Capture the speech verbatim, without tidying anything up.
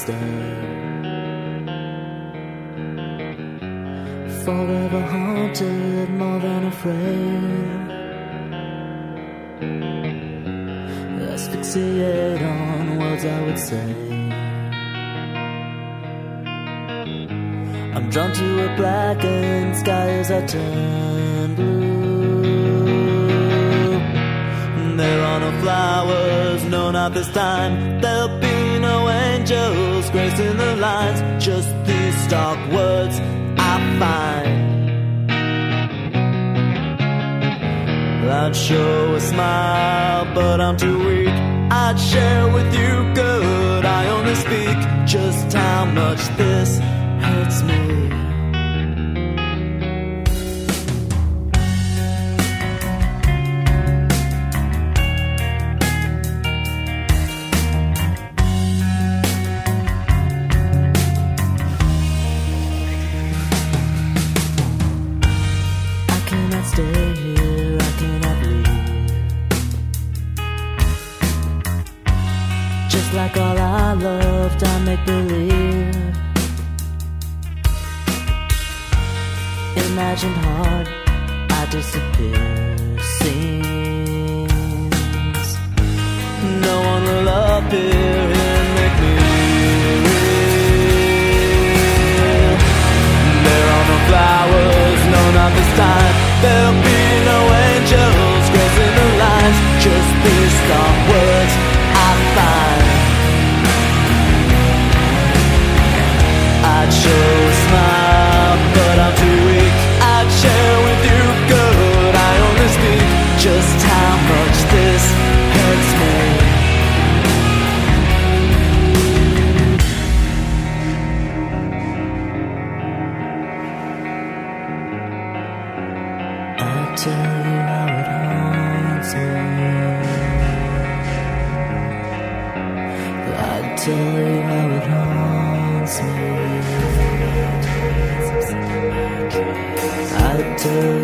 stay. Forever haunted, more than afraid. Asphyxiate on words I would say. I'm drawn to a blackened sky as I turn blue. There are no flowers, no, not this time. There'll be no angels gracing the lines, just these stark words I find. I'd show a smile, but I'm too weak. I'd share with you good, I only speak just how much this hurts me. I cannot stay here, I cannot leave. Just like all I loved, I make believe. Imagined hard, I disappear. Seems no one will appear and make me real. There are no flowers, no, not this time. There'll be no angels gracing the lines, just these stark words I find. I'd show a smile, but I'm too weak. I'd share with you good, I only speak just how much this hurts me. I'd tell you how it haunts me. I'd tell you how it haunts me. I'd tell you